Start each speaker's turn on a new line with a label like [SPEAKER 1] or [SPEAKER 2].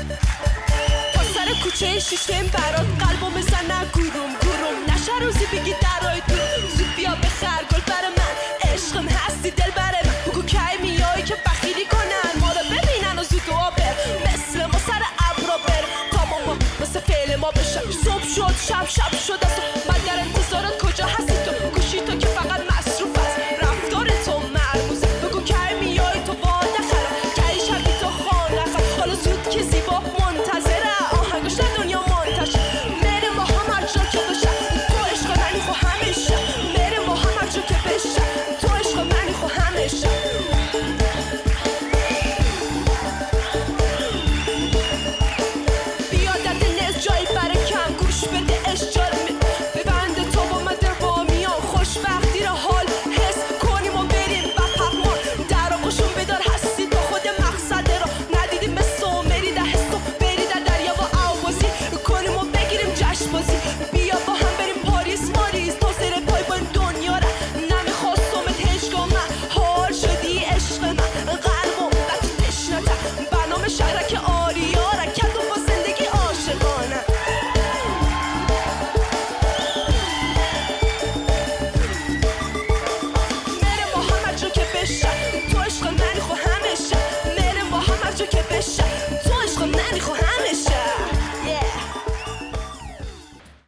[SPEAKER 1] تا سر کوچه شیشم برات قلبو میزنن گروم گروم نشه روزی بگی درای تو زود بیا بخر گل بر من عشقم هستی دل بر من بگو کی میای که بخیلی کنن ما رو ببینن و زود دعا بر مثل ما سر ابرا بر تا ما مثل فعل ما بشن صبح شد شب شب شد